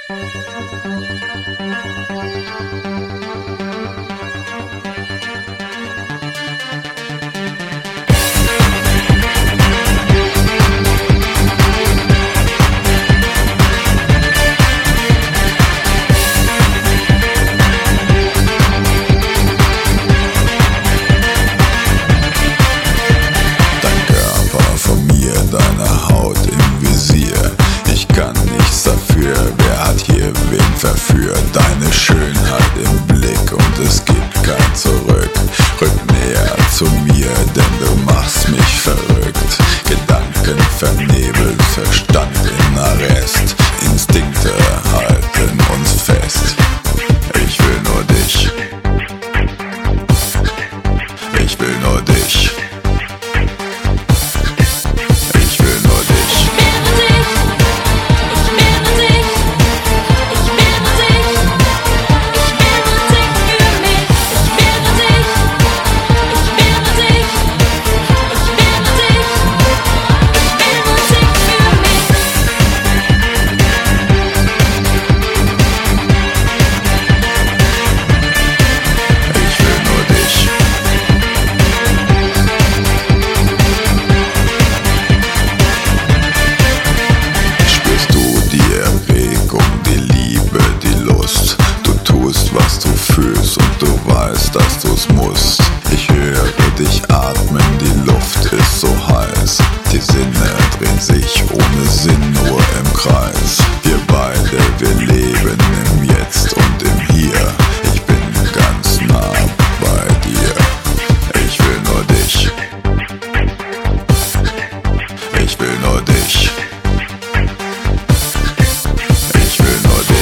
Verführt deine Schönheit im Blick und es gibt kein Zurück. Rück näher zu mir, denn du machst mich verrückt. Gedanken vernebelt, Verstand in Arrest. Instinkte halten uns fest. Ich will nur dich. Ich will nur dich. Ich will nur dich. Und du weißt, dass du's musst. Ich höre dich atmen, die Luft ist so heiß. Die Sinne drehen sich ohne Sinn nur im Kreis. Wir beide, wir leben im Jetzt und im Hier. Ich bin ganz nah bei dir. Ich will nur dich. Ich will nur dich. Ich will nur dich.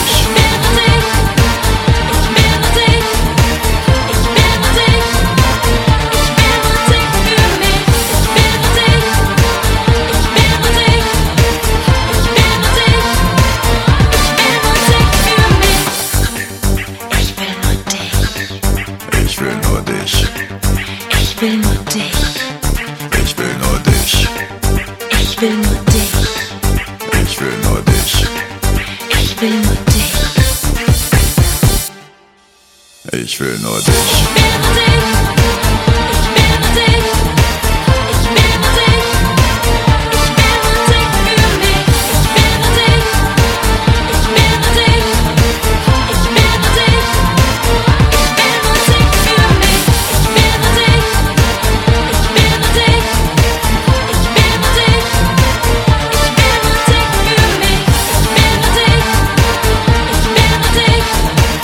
Ich will nur dich. Ich will nur dich. Ich will nur dich. Ich will nur dich. Ich will nur dich. Ich will nur dich. Ich will nur dich.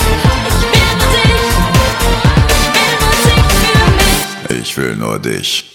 Ich will nur dich.